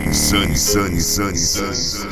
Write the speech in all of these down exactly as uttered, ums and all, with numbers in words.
Sunny, sunny, sunny, sunny.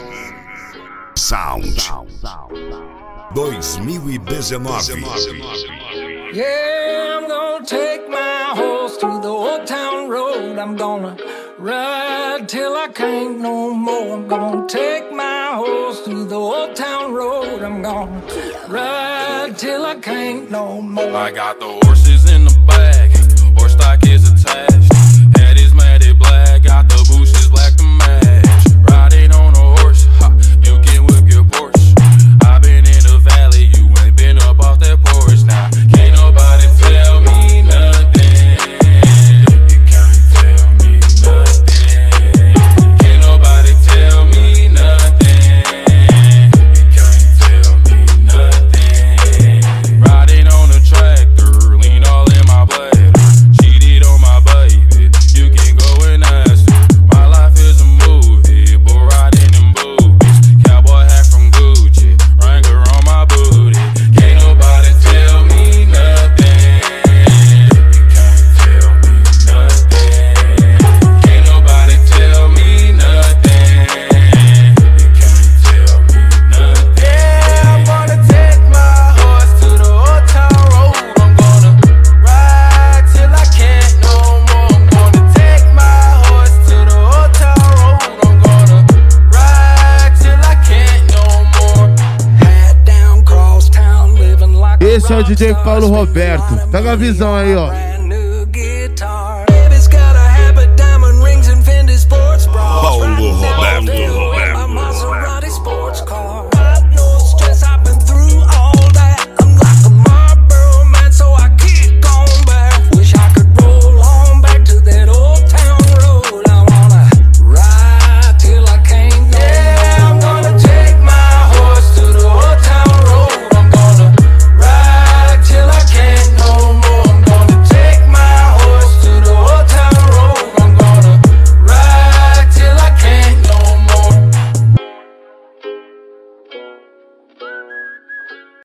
Sound dois mil e dezenove. Yeah, I'm gonna take my horse to the old town road. I'm gonna ride till I can't no more. I'm gonna take my horse to the old town road. I'm gonna ride till I can't no more. I got the horses in the bag, horse stock is attached. Head is matted black, got the bushes black to match. Riding on a horse, ha, you can whip your Porsche. I been in the valley, you ain't been up off that porch. Now, can't nobody tell me nothing. You can't tell me nothing. Can't nobody tell me nothing. You can't tell me nothing. Riding on a tractor, lean all in my bladder. Cheated on my baby, you can go and ask her. My life is a movie, bull riding in boobies. Cowboy hat from Gucci, Wrangler on my booty. Can't nobody tell me nothing. You can't tell me nothing. Can't nobody tell me nothing. You can't tell me nothing. Yeah, I'm gonna take my horse to the old town road. I'm gonna ride till I can't no more. I'm gonna take my horse to the old town road. I'm gonna ride till I can't no more. Head down cross town, living like a Esse é o D J Paulo Roberto. Pega a visão aí, ó.